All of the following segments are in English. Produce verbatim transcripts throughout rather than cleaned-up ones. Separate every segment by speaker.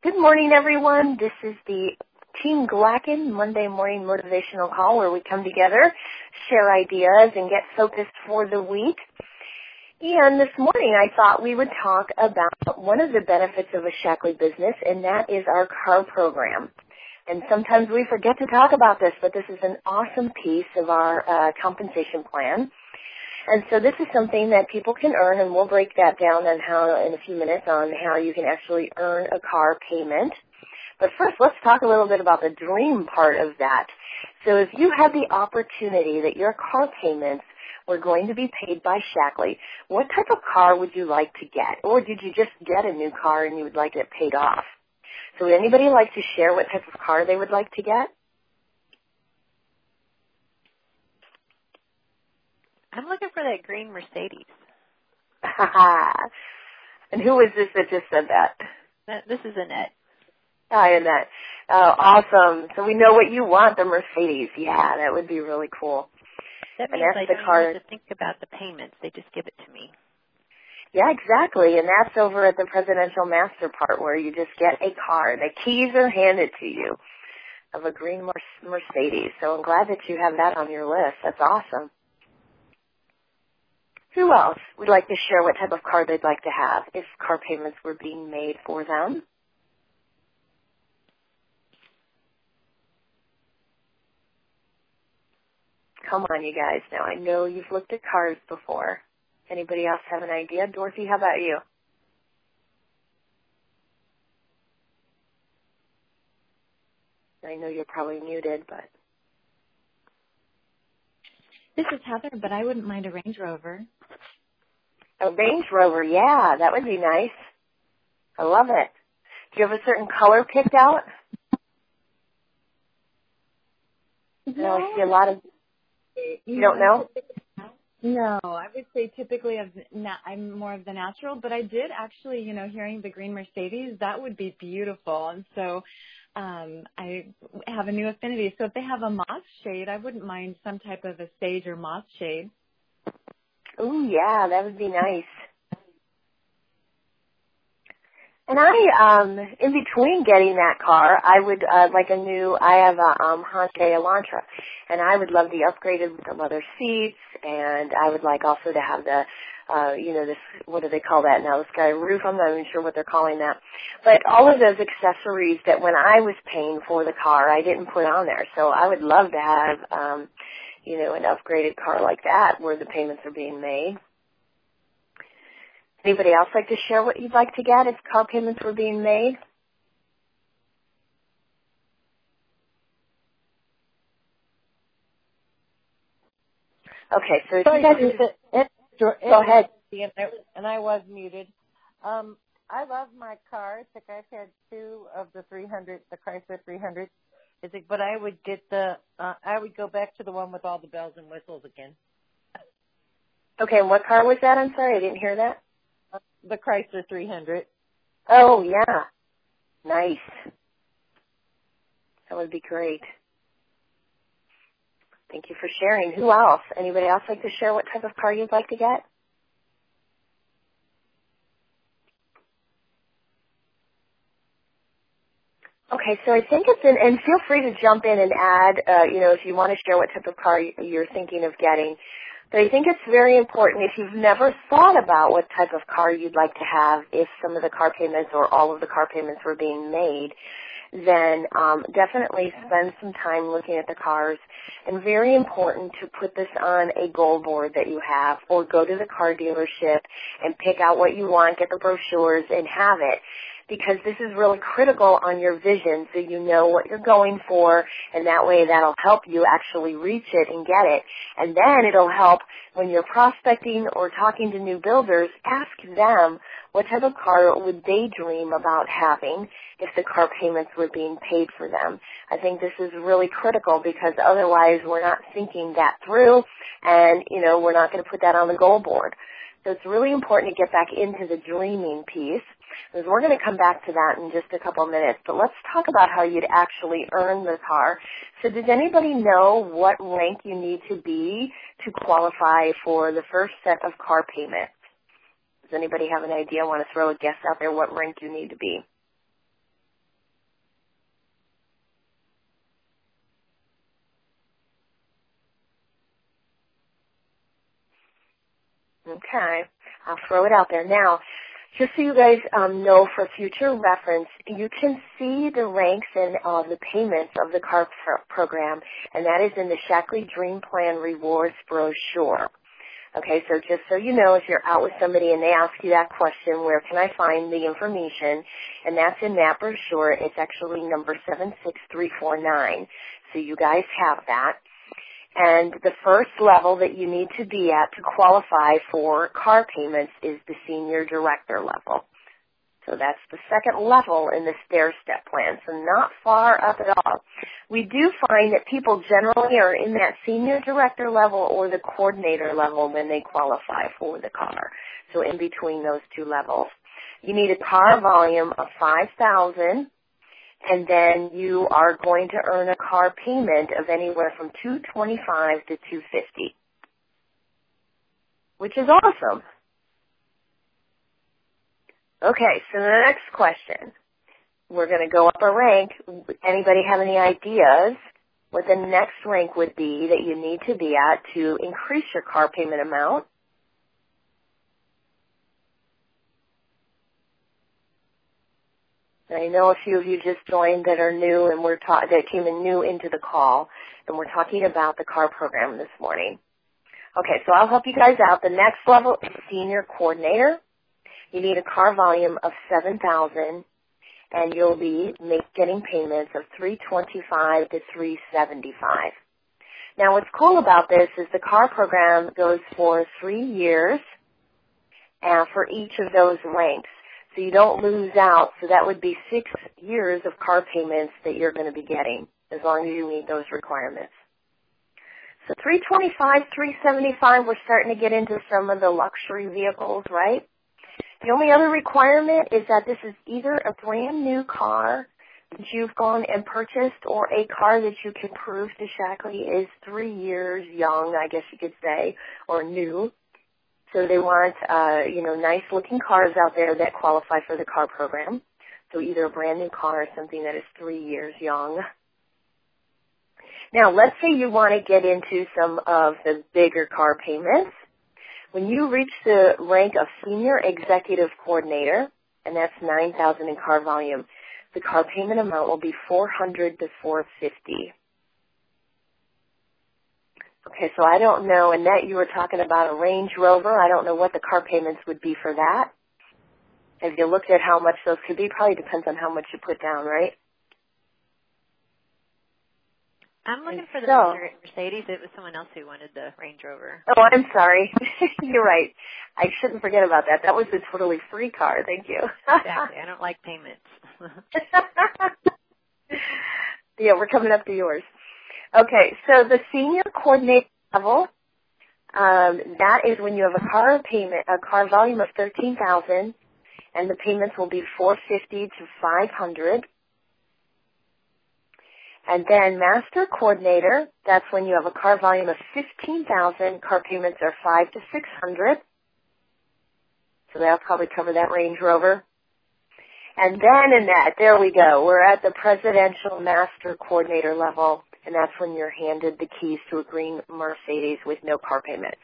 Speaker 1: Good morning, everyone. This is the Team Glacken Monday morning motivational call where we come together, share ideas, and get focused for the week. And this morning I thought we would talk about one of the benefits of a Shaklee business, and that is our car program. And sometimes we forget to talk about this, but this is an awesome piece of our uh, compensation plan. And so this is something that people can earn, and we'll break that down on how in a few minutes on how you can actually earn a car payment. But first, let's talk a little bit about the dream part of that. So if you had the opportunity that your car payments were going to be paid by Shaklee, what type of car would you like to get? Or did you just get a new car and you would like it paid off? So would anybody like to share what type of car they would like to get?
Speaker 2: I'm looking for that green Mercedes.
Speaker 1: And who is this that just said that?
Speaker 2: that this is Annette.
Speaker 1: Hi, Annette. Oh, awesome. So we know what you want, the Mercedes. Yeah, that would be really cool.
Speaker 2: That
Speaker 1: and
Speaker 2: means
Speaker 1: that's
Speaker 2: I
Speaker 1: the
Speaker 2: don't
Speaker 1: car.
Speaker 2: have to think about the payments. They just give it to me.
Speaker 1: Yeah, exactly. And that's over at the Presidential Master part where you just get a car. The keys are handed to you of a green Mercedes. So I'm glad that you have that on your list. That's awesome. Who else would like to share what type of car they'd like to have if car payments were being made for them? Come on, you guys. Now, I know you've looked at cars before. Anybody else have an idea? Dorothy, how about you? I know you're probably muted, but...
Speaker 3: This is Heather, but I wouldn't mind a Range Rover.
Speaker 1: A Range Rover, yeah, that would be nice. I love it. Do you have a certain color picked out?
Speaker 3: No,
Speaker 1: no I see a lot of... You don't know?
Speaker 3: No, I would say typically of na- I'm more of the natural, but I did actually, you know, hearing the green Mercedes, that would be beautiful. And so um, I have a new affinity. So if they have a moss shade, I wouldn't mind some type of a sage or moss shade.
Speaker 1: Oh, yeah, that would be nice. And I, um, in between getting that car, I would uh, like a new, I have a um, Hyundai Elantra, and I would love the upgraded with the leather seats, and I would like also to have the, uh, you know, this, what do they call that now, the sky roof, I'm not even sure what they're calling that. But all of those accessories that when I was paying for the car, I didn't put on there. So I would love to have, um, you know, an upgraded car like that where the payments are being made. Anybody else like to share what you'd like to get if car payments were being made? Okay, so if
Speaker 4: Sorry,
Speaker 1: you guys...
Speaker 4: it, it, it,
Speaker 1: Go ahead.
Speaker 4: And I, and I was muted. Um, I love my cars. Like I've had two of the three hundred, the Chrysler three hundred. Is it, but I would get the, uh, I would go back to the one with all the bells and whistles again.
Speaker 1: Okay, and what car was that? I'm sorry, I didn't hear that.
Speaker 4: The Chrysler three hundred.
Speaker 1: Oh, yeah. Nice. That would be great. Thank you for sharing. Who else? Anybody else like to share what type of car you'd like to get? Okay, so I think it's in, and feel free to jump in and add, uh, you know, if you want to share what type of car you're thinking of getting. But I think it's very important if you've never thought about what type of car you'd like to have if some of the car payments or all of the car payments were being made, then um, definitely spend some time looking at the cars. And very important to put this on a goal board that you have or go to the car dealership and pick out what you want, get the brochures, and have it. Because this is really critical on your vision so you know what you're going for, and that way that'll help you actually reach it and get it. And then it'll help when you're prospecting or talking to new builders, ask them what type of car would they dream about having if the car payments were being paid for them. I think this is really critical because otherwise we're not thinking that through, and, you know, we're not going to put that on the goal board. So it's really important to get back into the dreaming piece, because we're going to come back to that in just a couple of minutes. But let's talk about how you'd actually earn the car. So does anybody know what rank you need to be to qualify for the first set of car payments? Does anybody have an idea? Want to throw a guess out there what rank you need to be? Okay. I'll throw it out there. Now, just so you guys um, know for future reference, you can see the ranks and uh, the payments of the car pro- program, and that is in the Shackley Dream Plan Rewards brochure. Okay, so just so you know, if you're out with somebody and they ask you that question, where can I find the information, and that's in that brochure, it's actually number seven six three four nine. So you guys have that. And the first level that you need to be at to qualify for car payments is the senior director level. So that's the second level in the stair-step plan, so not far up at all. We do find that people generally are in that senior director level or the coordinator level when they qualify for the car, so in between those two levels. You need a car volume of five thousand dollars, and then you are going to earn a car payment of anywhere from two hundred twenty-five dollars to two hundred fifty dollars, which is awesome. Okay, so the next question. We're going to go up a rank. Anybody have any ideas what the next rank would be that you need to be at to increase your car payment amount? And I know a few of you just joined that are new and we're ta- that came in new into the call, and we're talking about the car program this morning. Okay, so I'll help you guys out. The next level is senior coordinator. You need a car volume of seven thousand dollars, and you'll be make, getting payments of three hundred twenty-five dollars to three hundred seventy-five dollars. Now, what's cool about this is the car program goes for three years uh, for each of those ranks, so you don't lose out. So that would be six years of car payments that you're going to be getting as long as you meet those requirements. So three hundred twenty-five dollars, three hundred seventy-five dollars, we're starting to get into some of the luxury vehicles, right? The only other requirement is that this is either a brand new car that you've gone and purchased or a car that you can prove to Shackley is three years young, I guess you could say, or new. So they want, uh, you know, nice-looking cars out there that qualify for the car program. So either a brand new car or something that is three years young. Now, let's say you want to get into some of the bigger car payments. When you reach the rank of senior executive coordinator, and that's nine thousand dollars in car volume, the car payment amount will be four hundred dollars to four hundred fifty dollars. Okay, so I don't know, Annette, you were talking about a Range Rover. I don't know what the car payments would be for that. Have you looked at how much those could be? Probably depends on how much you put down, right?
Speaker 2: I'm looking for the
Speaker 1: so,
Speaker 2: Mercedes. It was someone else who wanted the Range Rover.
Speaker 1: Oh, I'm sorry. You're right. I shouldn't forget about that. That was a totally free car. Thank you.
Speaker 2: Exactly. I don't like payments.
Speaker 1: Yeah, we're coming up to yours. Okay, so the senior coordinator level, um, that is when you have a car payment, a car volume of thirteen thousand dollars, and the payments will be four hundred fifty dollars to five hundred dollars. And then master coordinator, that's when you have a car volume of fifteen thousand dollars, car payments are five hundred to six hundred dollars. So that'll probably cover that Range Rover. And then in that, there we go. We're at the presidential master coordinator level, and that's when you're handed the keys to a green Mercedes with no car payments.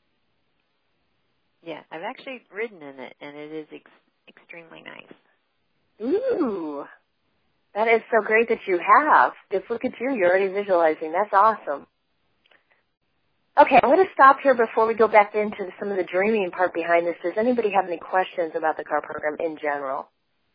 Speaker 2: Yeah, I've actually ridden in it, and it is ex- extremely nice.
Speaker 1: Ooh. That is so great that you have. Just look at you. You're already visualizing. That's awesome. Okay, I'm going to stop here before we go back into some of the dreaming part behind this. Does anybody have any questions about the car program in general?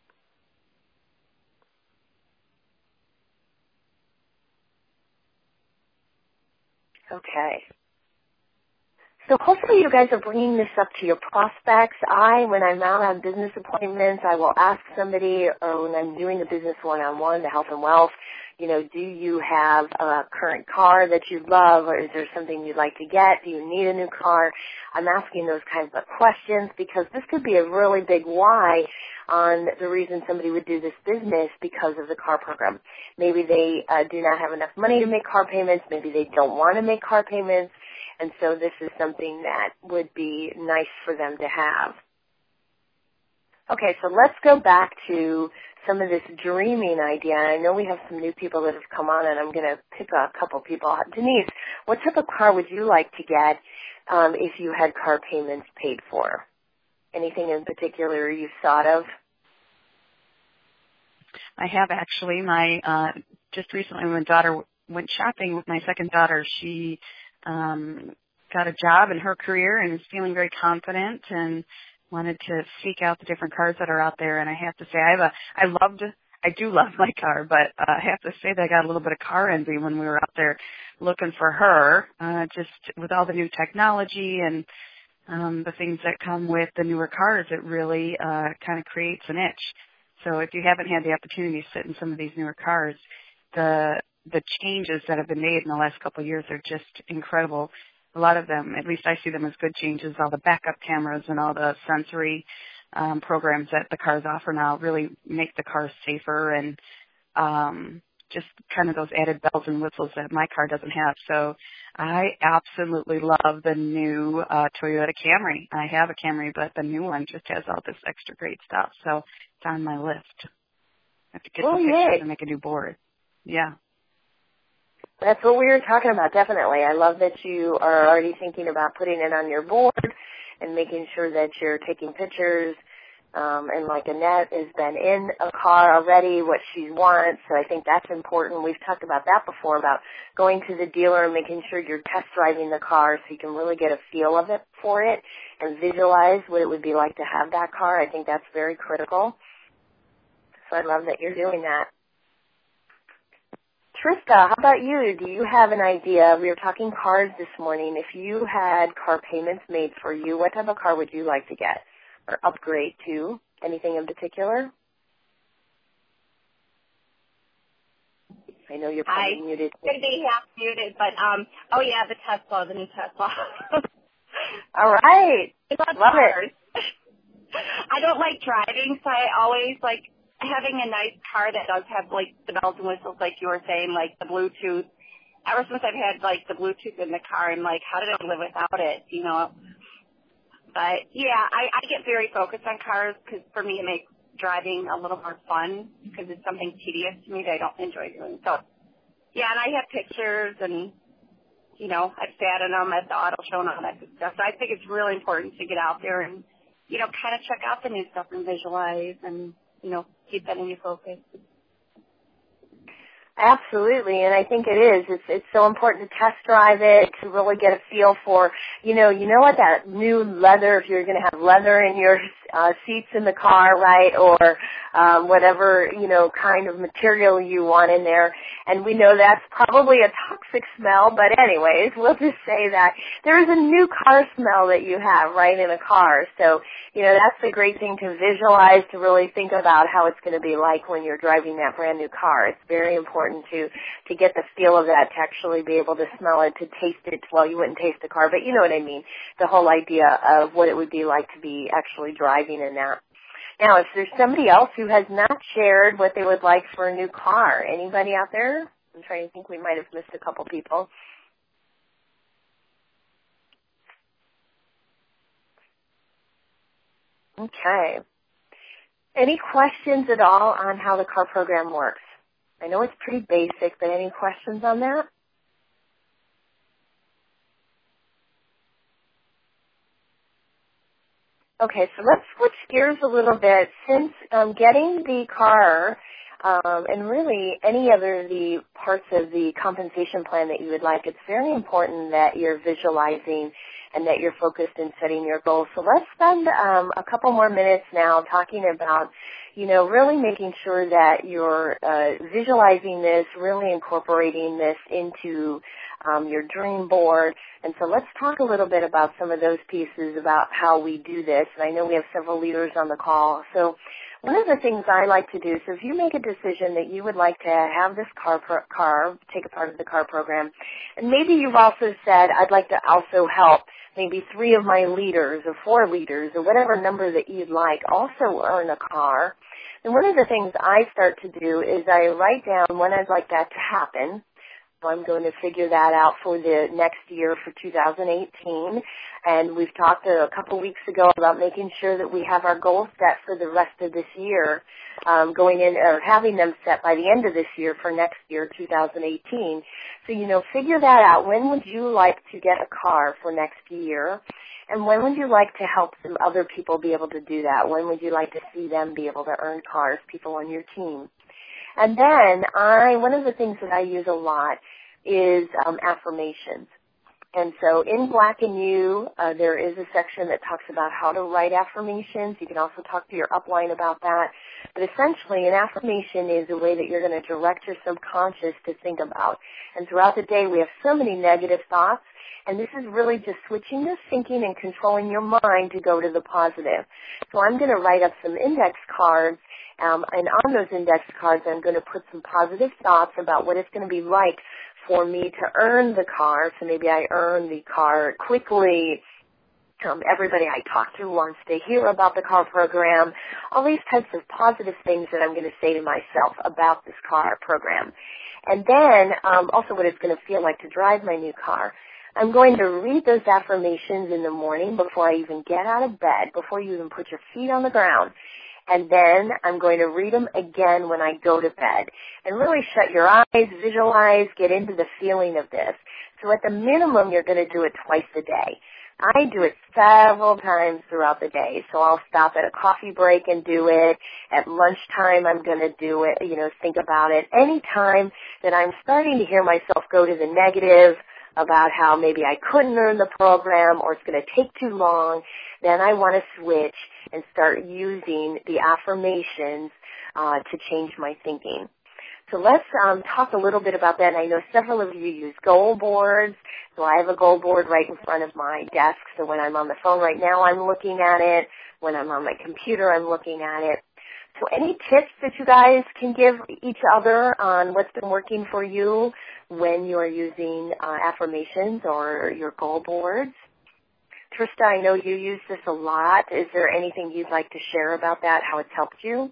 Speaker 1: Okay. So hopefully you guys are bringing this up to your prospects. I, when I'm out on business appointments, I will ask somebody, or when I'm doing a business one-on-one, the health and wealth, you know, do you have a current car that you love, or is there something you'd like to get? Do you need a new car? I'm asking those kinds of questions because this could be a really big why on the reason somebody would do this business because of the car program. Maybe they uh, do not have enough money to make car payments. Maybe they don't want to make car payments. And so this is something that would be nice for them to have. Okay, so let's go back to some of this dreaming idea. I know we have some new people that have come on, and I'm going to pick a couple people. Denise, what type of car would you like to get um, if you had car payments paid for? Anything in particular you've thought of?
Speaker 5: I have actually. My uh, just recently, when my daughter went shopping with my second daughter, she um, got a job in her career and is feeling very confident and wanted to seek out the different cars that are out there. And I have to say, I have a, I loved, I do love my car, but uh, I have to say that I got a little bit of car envy when we were out there looking for her, uh, just with all the new technology and um, the things that come with the newer cars. It really uh, kind of creates an itch. So if you haven't had the opportunity to sit in some of these newer cars, the the changes that have been made in the last couple of years are just incredible. A lot of them, at least I see them as good changes. All the backup cameras and all the sensory um, programs that the cars offer now really make the cars safer and um, just kind of those added bells and whistles that my car doesn't have. So I absolutely love the new uh, Toyota Camry. I have a Camry, but the new one just has all this extra great stuff. So it's on my list. I have to get
Speaker 1: oh,
Speaker 5: some pictures
Speaker 1: yay.
Speaker 5: and make a new board. Yeah.
Speaker 1: That's what we were talking about, definitely. I love that you are already thinking about putting it on your board and making sure that you're taking pictures. Um, and like Annette has been in a car already, what she wants, so I think that's important. We've talked about that before, about going to the dealer and making sure you're test driving the car so you can really get a feel of it for it and visualize what it would be like to have that car. I think that's very critical. So I love that you're doing that. Trista, how about you? Do you have an idea? We were talking cars this morning. If you had car payments made for you, what type of car would you like to get or upgrade to? Anything in particular? I know you're probably
Speaker 6: I
Speaker 1: muted.
Speaker 6: I could be half muted, but um, oh yeah, the Tesla, the new Tesla.
Speaker 1: All right,
Speaker 6: I love,
Speaker 1: love
Speaker 6: cars.
Speaker 1: it.
Speaker 6: I don't like driving, so I always like having a nice car that does have like the bells and whistles, like you were saying, like the Bluetooth. Ever since I've had like the Bluetooth in the car, I'm like, how did I live without it? You know. But yeah, I, I get very focused on cars because for me it makes driving a little more fun because it's something tedious to me that I don't enjoy doing. So yeah, and I have pictures and you know I've sat in them at the auto show and all that good stuff. So I think it's really important to get out there and you know kind of check out the new stuff and visualize and you know keep that in your focus.
Speaker 1: Absolutely, and I think it is. It's it's so important to test drive it, to really get a feel for, you know, you know what, that new leather, if you're going to have leather in your uh, seats in the car, right, or um, whatever, you know, kind of material you want in there. And we know that's probably a toxic smell, but anyways, we'll just say that there is a new car smell that you have, right, in a car. So, you know, that's the great thing to visualize, to really think about how it's going to be like when you're driving that brand new car. It's very important to to get the feel of that, to actually be able to smell it, to taste it. Well, you wouldn't taste the car, but you know what I mean, the whole idea of what it would be like to be actually driving in that. Now, if there's somebody else who has not shared what they would like for a new car, anybody out there? I'm trying to think, we might have missed a couple people. Okay. Any questions at all on how the car program works? I know it's pretty basic, but any questions on that? Okay, so let's switch gears a little bit. Since um, getting the car um, and really any other of the parts of the compensation plan that you would like, it's very important that you're visualizing and that you're focused in setting your goals. So let's spend um, a couple more minutes now talking about, you know, really making sure that you're uh, visualizing this, really incorporating this into um, your dream board. And so let's talk a little bit about some of those pieces about how we do this. And I know we have several leaders on the call. So one of the things I like to do, so if you make a decision that you would like to have this car, pro- car take a part of the car program, and maybe you've also said, I'd like to also help maybe three of my leaders or four leaders or whatever number that you'd like also earn a car. And one of the things I start to do is I write down when I'd like that to happen, So I'm going to figure that out for the next year for two thousand eighteen. And we've talked a couple weeks ago about making sure that we have our goals set for the rest of this year, um, going in or having them set by the end of this year for next year, two thousand eighteen. So, you know, figure that out. When would you like to get a car for next year? And when would you like to help some other people be able to do that? When would you like to see them be able to earn cars, people on your team? And then I, one of the things that I use a lot is um, affirmations. And so in Black and You, uh, there is a section that talks about how to write affirmations. You can also talk to your upline about that. But essentially, an affirmation is a way that you're going to direct your subconscious to think about. And throughout the day, we have so many negative thoughts. And this is really just switching the thinking and controlling your mind to go to the positive. So I'm going to write up some index cards, um, and on those index cards I'm going to put some positive thoughts about what it's going to be like for me to earn the car. So maybe I earn the car quickly. Um, everybody I talk to wants to hear about the car program. All these types of positive things that I'm going to say to myself about this car program. And then um, also what it's going to feel like to drive my new car. I'm going to read those affirmations in the morning before I even get out of bed, before you even put your feet on the ground. And then I'm going to read them again when I go to bed. And really shut your eyes, visualize, get into the feeling of this. So at the minimum, you're going to do it twice a day. I do it several times throughout the day. So I'll stop at a coffee break and do it. At lunchtime, I'm going to do it, you know, think about it. Any time that I'm starting to hear myself go to the negative about how maybe I couldn't earn the program or it's going to take too long, then I want to switch and start using the affirmations uh, to change my thinking. So let's um, talk a little bit about that. I know several of you use goal boards. So I have a goal board right in front of my desk. So when I'm on the phone right now, I'm looking at it. When I'm on my computer, I'm looking at it. So any tips that you guys can give each other on what's been working for you when you're using uh, affirmations or your goal boards? Trista, I know you use this a lot. Is there anything you'd like to share about that, how it's helped you?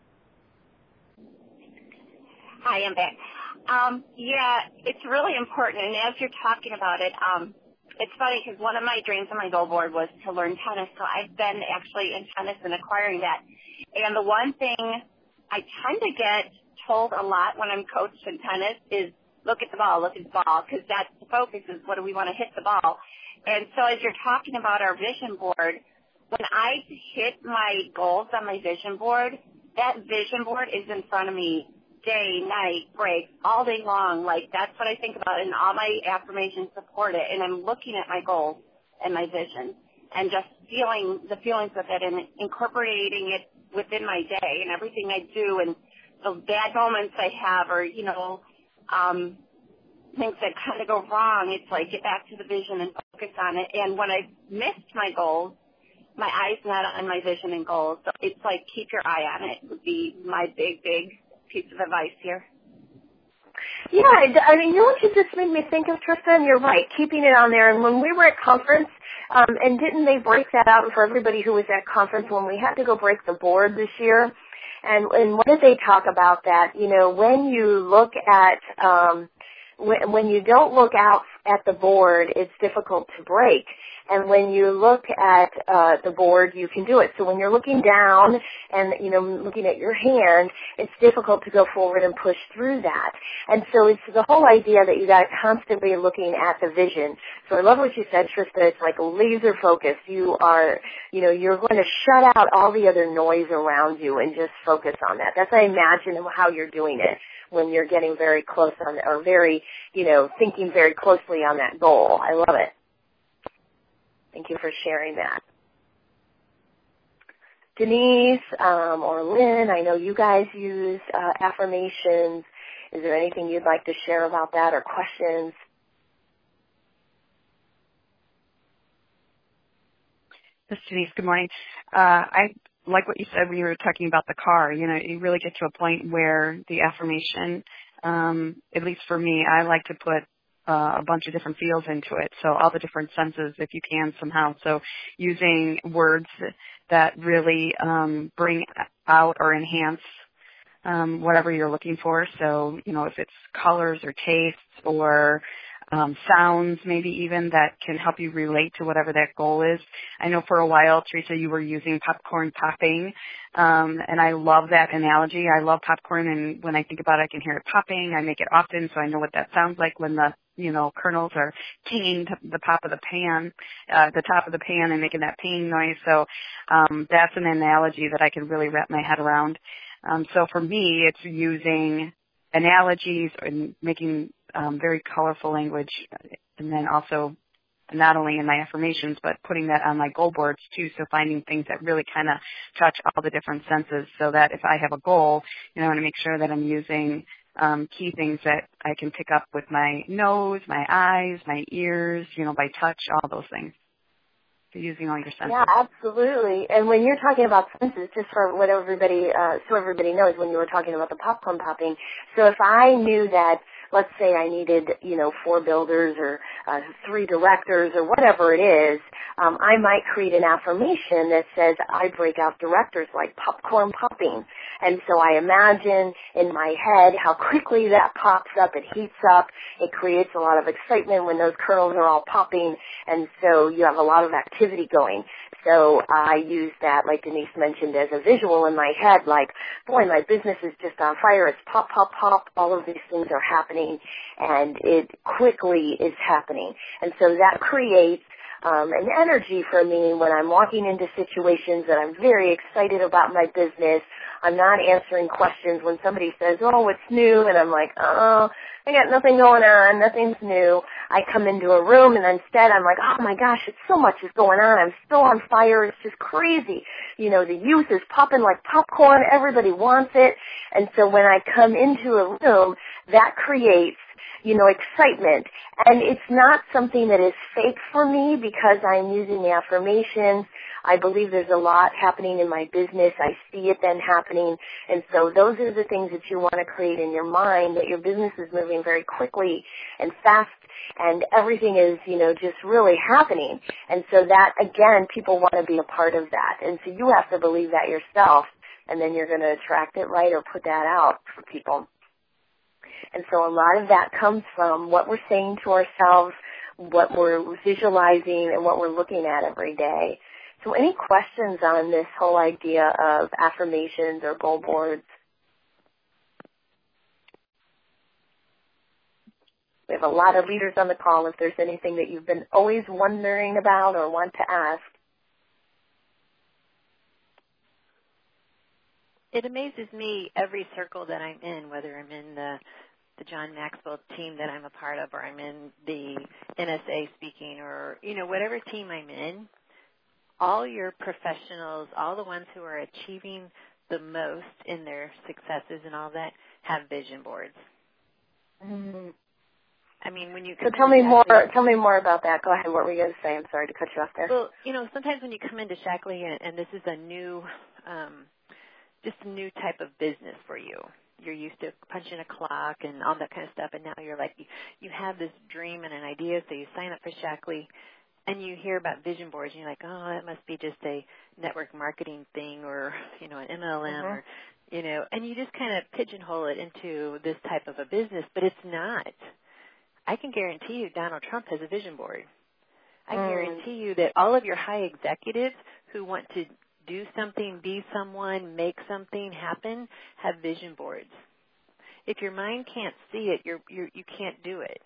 Speaker 6: Hi, I'm back. Um, yeah, it's really important. And as you're talking about it, um, it's funny because one of my dreams on my goal board was to learn tennis. So I've been actually in tennis and acquiring that. And the one thing I tend to get told a lot when I'm coached in tennis is look at the ball, look at the ball, because that's the focus is what do we want to hit the ball. And so as you're talking about our vision board, when I hit my goals on my vision board, that vision board is in front of me day, night, break, all day long. Like, that's what I think about, and all my affirmations support it. And I'm looking at my goals and my vision and just feeling the feelings of it and incorporating it within my day and everything I do and the bad moments I have or, you know, um, things that kind of go wrong. It's like get back to the vision and focus on it. And when I've missed my goals, my eye's not on my vision and goals. So it's like keep your eye on it would be my big, big piece of advice here.
Speaker 1: Yeah, I mean, you know what you just made me think of, Trista, and you're right, keeping it on there. And when we were at conference, um, and didn't they break that out for everybody who was at conference when we had to go break the board this year? And, and what did they talk about that? You know, when you look at, um, when, when you don't look out at the board, it's difficult to break. And when you look at uh, the board, you can do it. So when you're looking down and, you know, looking at your hand, it's difficult to go forward and push through that. And so it's the whole idea that you got constantly looking at the vision. So I love what you said, Trista. It's like laser focus. You are, you know, you're going to shut out all the other noise around you and just focus on that. That's, I imagine, how you're doing it when you're getting very close on, or very, you know, thinking very closely on that goal. I love it. Thank you for sharing that. Denise um, or Lynn, I know you guys use uh, affirmations. Is there anything you'd like to share about that or questions?
Speaker 5: This is Denise. Good morning. Uh, I like what you said when you were talking about the car. You know, you really get to a point where the affirmation, um, at least for me, I like to put Uh, a bunch of different feels into it, so all the different senses if you can somehow. So using words that really um, bring out or enhance um, whatever you're looking for. So, you know, if it's colors or tastes or um, sounds maybe even that can help you relate to whatever that goal is. I know for a while, Teresa, you were using popcorn popping, um, and I love that analogy. I love popcorn, and when I think about it, I can hear it popping. I make it often, so I know what that sounds like when the you know, kernels are pinging to the top of the pan, uh, the top of the pan and making that ping noise. So um, that's an analogy that I can really wrap my head around. Um, so for me, it's using analogies and making um, very colorful language, and then also not only in my affirmations, but putting that on my goal boards too. So finding things that really kind of touch all the different senses, so that if I have a goal, you know, I want to make sure that I'm using um, key things that I can pick up with my nose, my eyes, my ears, you know, by touch, all those things. So using all your senses.
Speaker 1: Yeah, absolutely. And when you're talking about senses, just for what everybody, uh, so everybody knows, when you were talking about the popcorn popping, so if I knew that, let's say I needed, you know, four builders or uh, three directors or whatever it is, um, I might create an affirmation that says I break out directors like popcorn popping. And so I imagine in my head how quickly that pops up, it heats up, it creates a lot of excitement when those kernels are all popping, and so you have a lot of activity going. So I use that, like Denise mentioned, as a visual in my head, like, boy, my business is just on fire. It's pop, pop, pop. All of these things are happening, and it quickly is happening. And so that creates um, an energy for me when I'm walking into situations that I'm very excited about my business. I'm not answering questions when somebody says, oh, it's new, and I'm like, oh, I got nothing going on, nothing's new. I come into a room, and instead I'm like, oh, my gosh, it's so much is going on. I'm still on fire. It's just crazy. You know, the youth is popping like popcorn. Everybody wants it. And so when I come into a room, that creates, you know, excitement. And it's not something that is fake for me because I'm using the affirmations. I believe there's a lot happening in my business. I see it then happening. And so those are the things that you want to create in your mind, that your business is moving very quickly and fast, and everything is, you know, just really happening. And so that, again, people want to be a part of that. And so you have to believe that yourself, and then you're going to attract it, right, or put that out for people. And so a lot of that comes from what we're saying to ourselves, what we're visualizing, and what we're looking at every day. So any questions on this whole idea of affirmations or goal boards? We have a lot of leaders on the call. If there's anything that you've been always wondering about or want to ask.
Speaker 2: It amazes me every circle that I'm in, whether I'm in the the John Maxwell team that I'm a part of, or I'm in the N S A speaking, or, you know, whatever team I'm in, all your professionals, all the ones who are achieving the most in their successes and all that, have vision boards.
Speaker 1: Mm-hmm.
Speaker 2: I mean, when you
Speaker 1: so tell me more. Tell me more about that. Go ahead. What were you going to say? I'm sorry to cut you off there.
Speaker 2: Well, you know, sometimes when you come into Shaklee, and, and this is a new, um, just a new type of business for you. You're used to punching a clock and all that kind of stuff, and now you're like, you, you have this dream and an idea, so you sign up for Shaklee, and you hear about vision boards, and you're like, oh, that must be just a network marketing thing, or, you know, an M L M, mm-hmm. or, you know, and you just kind of pigeonhole it into this type of a business, but it's not. I can guarantee you Donald Trump has a vision board. I mm. guarantee you that all of your high executives who want to do something, be someone, make something happen, have vision boards. If your mind can't see it, you're, you're, you can't do it.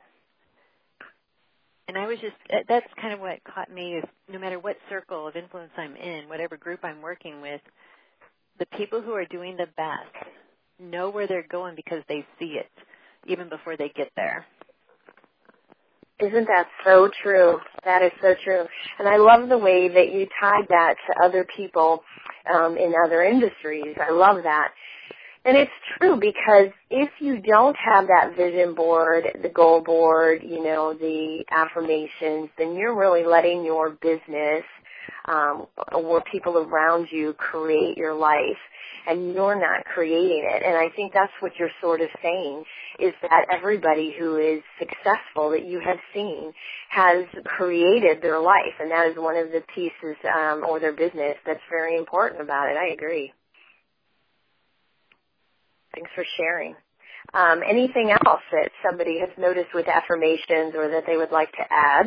Speaker 2: And I was just, that's kind of what caught me is no matter what circle of influence I'm in, whatever group I'm working with, the people who are doing the best know where they're going because they see it even before they get there.
Speaker 1: Isn't that so true? That is so true. And I love the way that you tied that to other people um, in other industries. I love that. And it's true because if you don't have that vision board, the goal board, you know, the affirmations, then you're really letting your business um, or people around you create your life, and you're not creating it. And I think that's what you're sort of saying, is that everybody who is successful that you have seen has created their life, and that is one of the pieces um, or their business that's very important about it. I agree. Thanks for sharing. Um, anything else that somebody has noticed with affirmations or that they would like to add?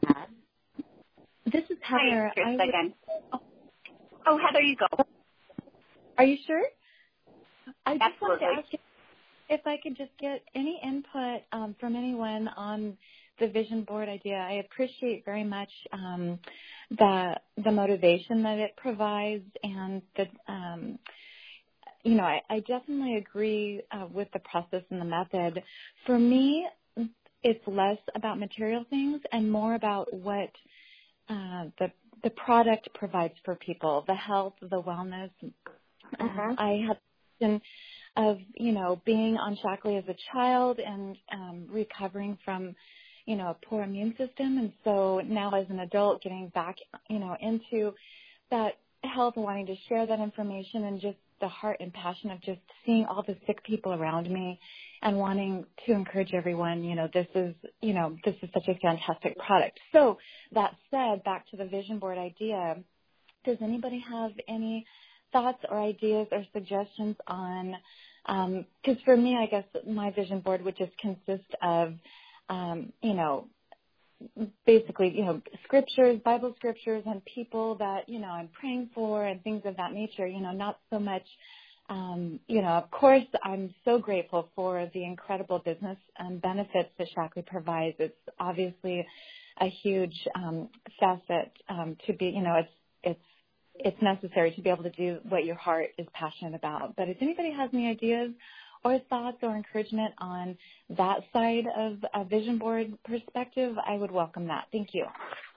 Speaker 3: This is Heather.
Speaker 6: Hi,
Speaker 3: I
Speaker 6: would, again.
Speaker 3: Oh.
Speaker 6: oh, Heather, you go.
Speaker 3: Are you sure? I just
Speaker 6: Absolutely.
Speaker 3: wanted to ask you if I could just get any input um, from anyone on the vision board idea. I appreciate very much um, the the motivation that it provides, and the um, you know I, I definitely agree uh, with the process and the method. For me, it's less about material things and more about what uh, the the product provides for people, the health, the wellness.
Speaker 1: Uh-huh.
Speaker 3: I have been of, you know, being on Shaklee as a child and um, recovering from, you know, a poor immune system. And so now as an adult getting back, you know, into that health and wanting to share that information and just the heart and passion of just seeing all the sick people around me and wanting to encourage everyone, you know, this is, you know, this is such a fantastic product. So that said, back to the vision board idea, does anybody have any thoughts or ideas or suggestions on, because um, for me, I guess my vision board would just consist of, um, you know, basically, you know, scriptures, Bible scriptures, and people that, you know, I'm praying for and things of that nature, you know, not so much, um, you know, of course, I'm so grateful for the incredible business um, benefits that Shaklee provides. It's obviously a huge um, facet um, to be, you know, it's, it's, it's necessary to be able to do what your heart is passionate about. But if anybody has any ideas or thoughts or encouragement on that side of a vision board perspective, I would welcome that. Thank you.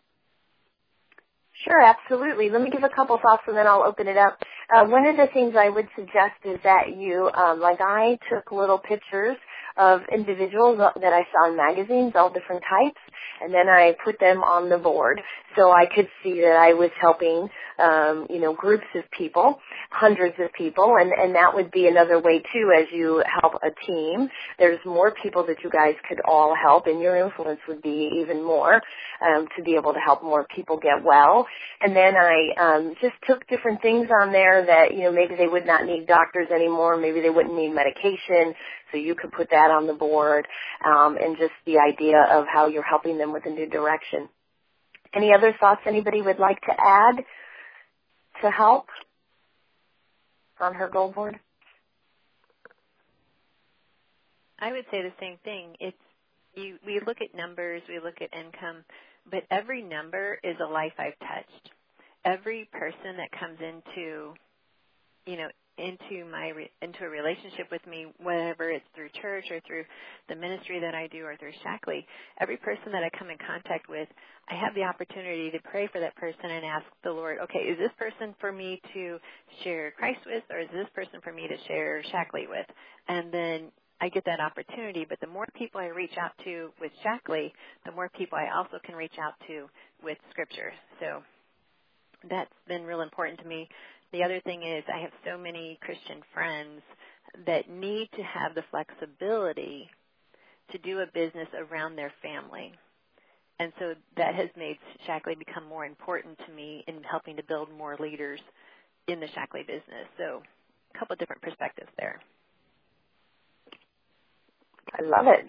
Speaker 1: Sure, absolutely. Let me give a couple thoughts and then I'll open it up. Uh, one of the things I would suggest is that you, um, like I took little pictures of individuals that I saw in magazines, all different types, and then I put them on the board so I could see that I was helping, um, you know, groups of people, hundreds of people, and, and that would be another way, too, as you help a team. There's more people that you guys could all help, and your influence would be even more um, to be able to help more people get well. And then I um, just took different things on there that, you know, maybe they would not need doctors anymore, maybe they wouldn't need medication, so you could put that on the board, um, and just the idea of how you're helping them with a new direction. Any other thoughts anybody would like to add to help on her goal board?
Speaker 2: I would say the same thing. It's you. We look at numbers, we look at income, but every number is a life I've touched. Every person that comes into, you know, into my re, into a relationship with me, whether it's through church or through the ministry that I do or through Shaklee, every person that I come in contact with, I have the opportunity to pray for that person and ask the Lord, okay, is this person for me to share Christ with, or is this person for me to share Shaklee with? And then I get that opportunity, but the more people I reach out to with Shaklee, the more people I also can reach out to with Scripture. So that's been real important to me. The other thing is I have so many Christian friends that need to have the flexibility to do a business around their family. And so that has made Shaklee become more important to me in helping to build more leaders in the Shaklee business. So a couple of different perspectives there.
Speaker 1: I love it.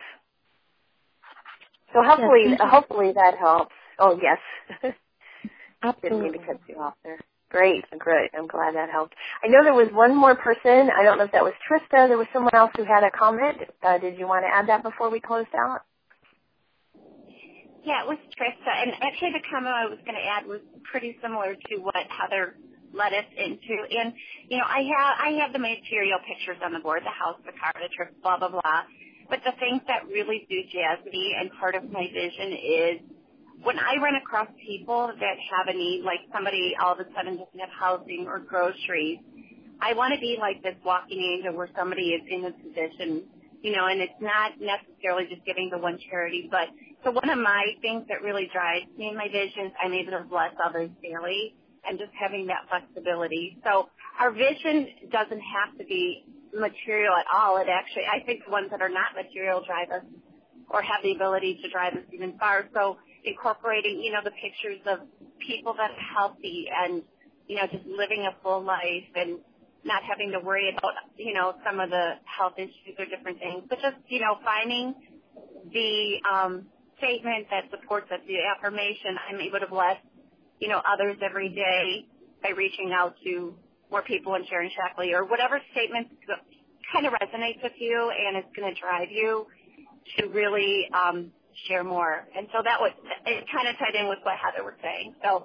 Speaker 1: So hopefully,
Speaker 3: yes,
Speaker 1: hopefully that helps. Oh, yes.
Speaker 3: Absolutely.
Speaker 1: Didn't mean to cut you off there. Great, great. I'm glad that helped. I know there was one more person. I don't know if that was Trista. There was someone else who had a comment. Uh, did you want to add that before we closed out?
Speaker 6: Yeah, it was Trista. And actually the comment I was going to add was pretty similar to what Heather led us into. And, you know, I have I have the material pictures on the board, the house, the car, the trip, blah, blah, blah. But the things that really do jazz me and part of my vision is when I run across people that have a need, like somebody all of a sudden doesn't have housing or groceries, I want to be like this walking angel where somebody is in a position, you know, and it's not necessarily just giving to one charity. But so one of my things that really drives me in my vision is I'm able to bless others daily and just having that flexibility. So our vision doesn't have to be material at all. It actually, I think the ones that are not material drive us or have the ability to drive us even far. So incorporating, you know, the pictures of people that are healthy and, you know, just living a full life and not having to worry about, you know, some of the health issues or different things, but just, you know, finding the um, statement that supports us, the affirmation. I'm able to bless, you know, others every day by reaching out to more people and sharing Shaklee, or whatever statement kind of resonates with you and it's going to drive you to really um, share more. And so that was, it kind of tied in with what Heather was saying. So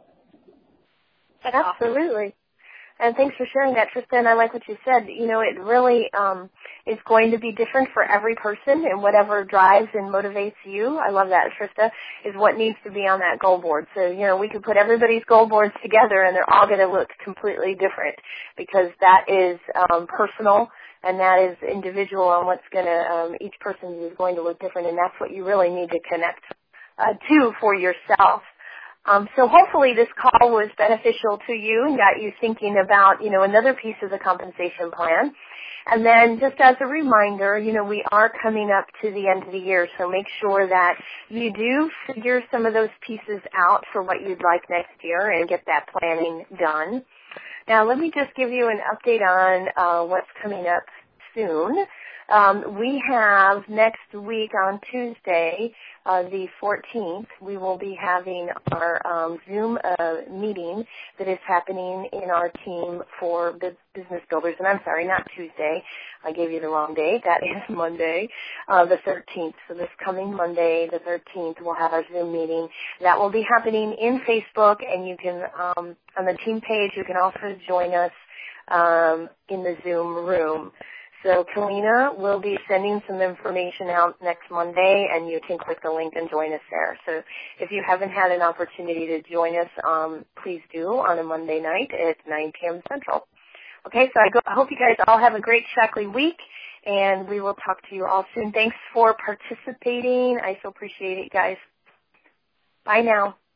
Speaker 6: that's
Speaker 1: Absolutely. Awesome. And thanks for sharing that, Tristan. I like what you said. You know, it really um, is going to be different for every person, and whatever drives and motivates you, I love that, Trista, is what needs to be on that goal board. So, you know, we could put everybody's goal boards together, and they're all going to look completely different, because that is um, personal, and that is individual on what's going to, um, each person is going to look different, and that's what you really need to connect uh, to for yourself. Um, so hopefully this call was beneficial to you and got you thinking about, you know, another piece of the compensation plan. And then just as a reminder, you know, we are coming up to the end of the year, so make sure that you do figure some of those pieces out for what you'd like next year and get that planning done. Now, let me just give you an update on uh, what's coming up soon. Um, we have next week on Tuesday, uh, the fourteenth, we will be having our um, Zoom uh, meeting that is happening in our team for business builders. And I'm sorry, not Tuesday. I gave you the wrong date. That is Monday, uh, the thirteenth. So this coming Monday, the thirteenth, we'll have our Zoom meeting. That will be happening in Facebook, and you can, um, on the team page, you can also join us um, in the Zoom room. So Kalina will be sending some information out next Monday, and you can click the link and join us there. So if you haven't had an opportunity to join us, um, please do on a Monday night at nine p.m. Central. Okay, so I, go, I hope you guys all have a great Shaklee week, and we will talk to you all soon. Thanks for participating. I so appreciate it, guys. Bye now.